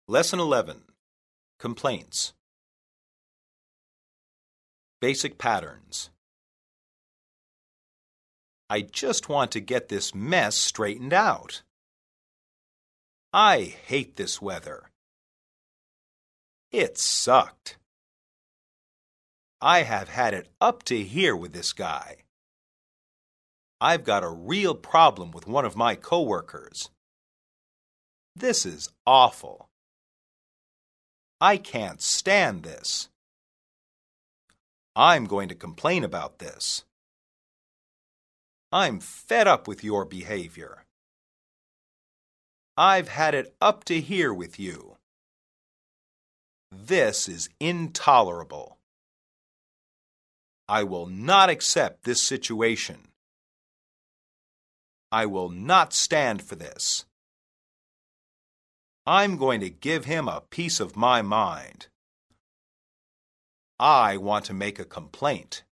Lesson 11. Complaints. Basic patterns. I just want to get this mess straightened out. I hate this weather. It sucked. I have had it up to here with this guy. I've got a real problem with one of my coworkers. This is awful. I can't stand this. I'm going to complain about this. I'm fed up with your behavior. I've had it up to here with you. This is intolerable. I will not accept this situation. I will not stand for this. I'm going to give him a piece of my mind. I want to make a complaint.